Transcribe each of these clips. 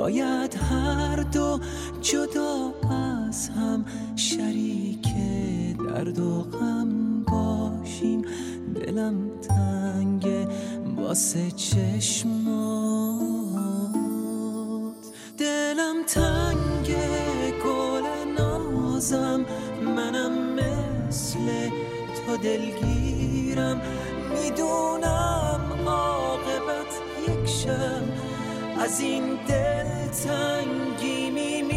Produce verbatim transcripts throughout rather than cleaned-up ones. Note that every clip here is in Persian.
باید هر دو جدا از هم شریک درد و غم باشیم. دلم تنگه واسه چشمات، دلم تنگه گل نازم، منم مثل تو دلگیرم. میدونم عاقبت یک شب از این دل تنگی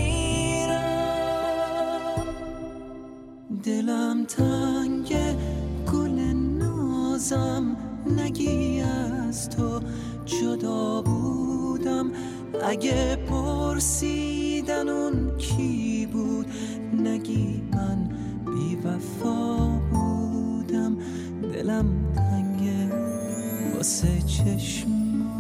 میمیرم. دلم تنگه گل نازم، نگی از تو جدا بودم. اگه پرسیدن اون کی بود، نگی من بی وفا بودم. دلم تنگه واسه چشمات.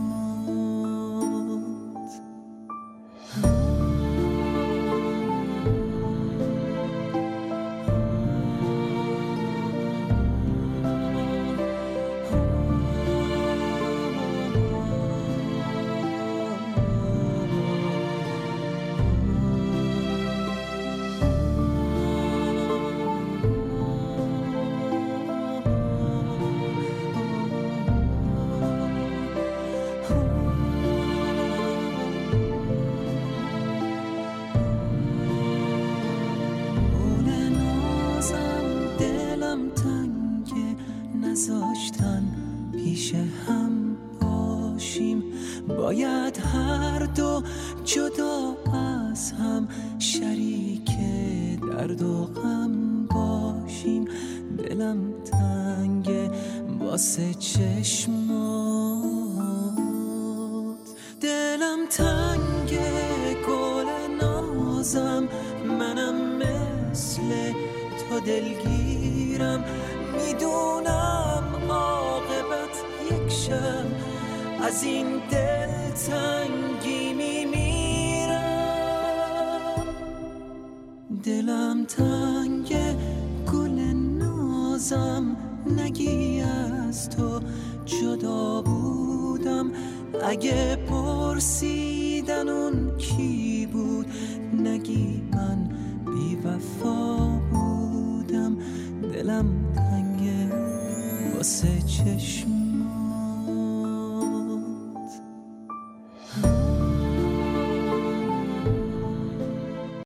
نذاشتن پیش هم باشیم، باید هر دو جدا از هم شریک درد و غم باشیم. دلم تنگه واسه چشمات، دلم تنگه گل نازم، منم مثل تو دلگیرم. میدونم عاقبت یک شب از این دل تنگی میمیرم. دلم تنگه گل نازم، نگی از تو جدا بودم. اگه پرسیدن اون کی بود، نگی من بی وفا بودم. دلم تنگه واسه چشم